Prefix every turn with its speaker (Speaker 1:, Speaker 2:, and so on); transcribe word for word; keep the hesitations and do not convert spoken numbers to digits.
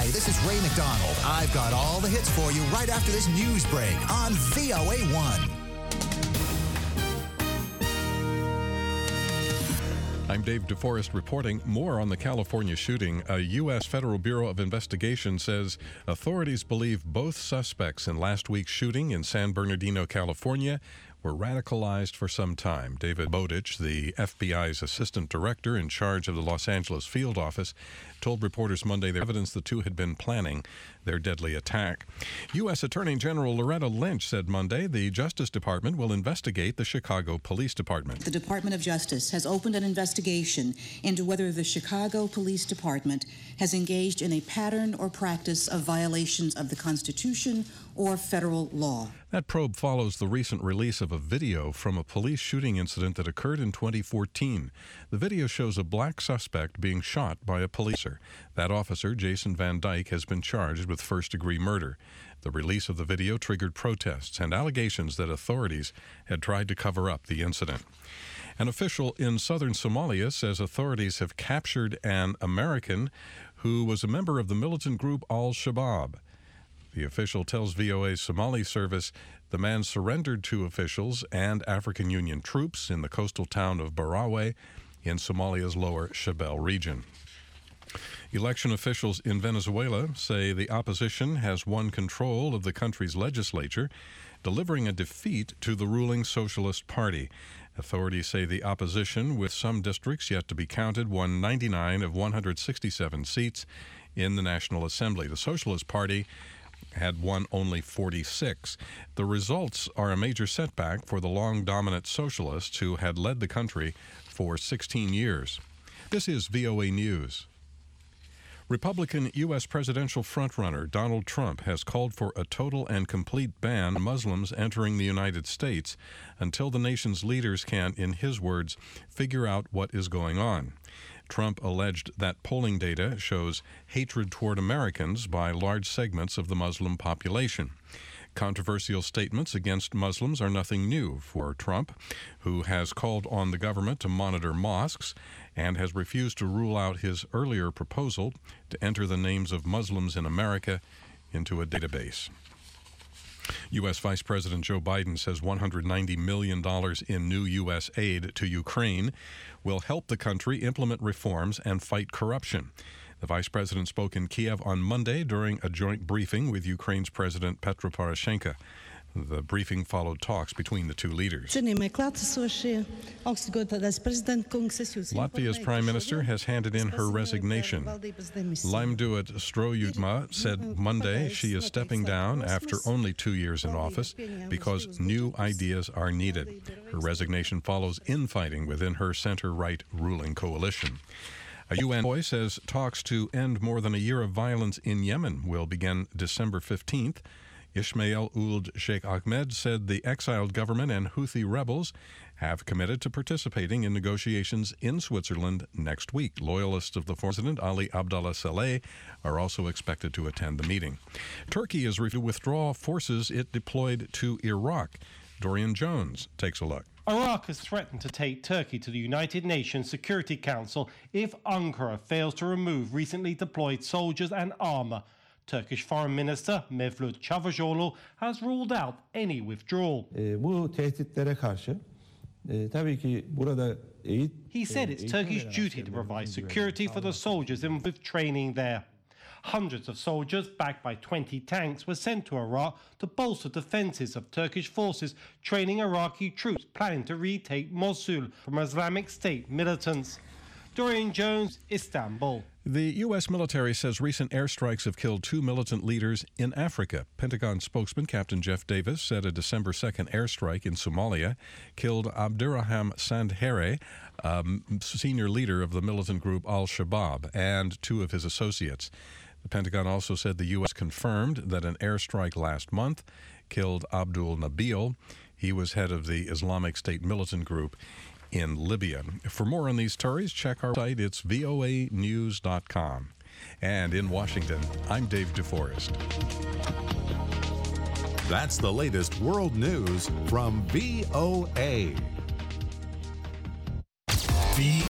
Speaker 1: this is Ray McDonald. I've got all the hits for you right after this news break on V O A one.
Speaker 2: I'm Dave DeForest reporting more on the California shooting. A U S Federal Bureau of Investigation says authorities believe both suspects in last week's shooting in San Bernardino, California, were radicalized for some time. David Bowditch, the F B I's assistant director in charge of the Los Angeles field office, told reporters Monday the evidence the two had been planning their deadly attack. U S Attorney General Loretta Lynch said Monday the Justice Department will investigate the Chicago Police Department.
Speaker 3: The Department of Justice has opened an investigation into whether the Chicago Police Department has engaged in a pattern or practice of violations of the Constitution or federal law.
Speaker 2: That probe follows the recent release of a video from a police shooting incident that occurred in twenty fourteen. The video shows a black suspect being shot by a policer. That officer, Jason Van Dyke, has been charged with first-degree murder. The release of the video triggered protests and allegations that authorities had tried to cover up the incident. An official in southern Somalia says authorities have captured an American who was a member of the militant group Al-Shabaab. The official tells V O A's Somali service the man surrendered to officials and African Union troops in the coastal town of Barawe in Somalia's lower Shabelle region. Election officials in Venezuela say the opposition has won control of the country's legislature, delivering a defeat to the ruling Socialist Party. Authorities say the opposition, with some districts yet to be counted, won ninety-nine of one hundred sixty-seven seats in the National Assembly. The Socialist Party had won only forty-six. The results are a major setback for the long dominant socialists who had led the country for sixteen years. This is V O A News. Republican U S presidential frontrunner Donald Trump has called for a total and complete ban on Muslims entering the United States until the nation's leaders can, in his words, figure out what is going on. Trump alleged that polling data shows hatred toward Americans by large segments of the Muslim population. Controversial statements against Muslims are nothing new for Trump, who has called on the government to monitor mosques and has refused to rule out his earlier proposal to enter the names of Muslims in America into a database. U S Vice President Joe Biden says one hundred ninety million dollars in new U S aid to Ukraine will help the country implement reforms and fight corruption. The vice president spoke in Kiev on Monday during a joint briefing with Ukraine's President Petro Poroshenko. The briefing followed talks between the two leaders. Latvia's prime minister has handed in her resignation. Laimduet Strojuma said Monday she is stepping down after only two years in office because new ideas are needed. Her resignation follows infighting within her center-right ruling coalition. A U N envoy says talks to end more than a year of violence in Yemen will begin December fifteenth. Ismail Ould Sheikh Ahmed said the exiled government and Houthi rebels have committed to participating in negotiations in Switzerland next week. Loyalists of the President Ali Abdullah Saleh are also expected to attend the meeting. Turkey is ready to withdraw forces it deployed to Iraq. Dorian Jones takes a look.
Speaker 4: Iraq has threatened to take Turkey to the United Nations Security Council if Ankara fails to remove recently deployed soldiers and armour. Turkish Foreign Minister Mevlut Çavuşoğlu has ruled out any withdrawal. He said it's Turkey's duty to provide security for the soldiers involved with training there. Hundreds of soldiers, backed by twenty tanks, were sent to Iraq to bolster defences of Turkish forces training Iraqi troops planning to retake Mosul from Islamic State militants. Dorian Jones, Istanbul.
Speaker 2: The U S military says recent airstrikes have killed two militant leaders in Africa. Pentagon spokesman Captain Jeff Davis said a December second airstrike in Somalia killed Abdiraham Sandhere, um, senior leader of the militant group Al-Shabaab, and two of his associates. The Pentagon also said the U S confirmed that an airstrike last month killed Abdul Nabil. He was head of the Islamic State militant group in Libya. For more on these stories, check our site. It's V O A news dot com. And in Washington, I'm Dave DeForest.
Speaker 5: That's the latest world news from V O A.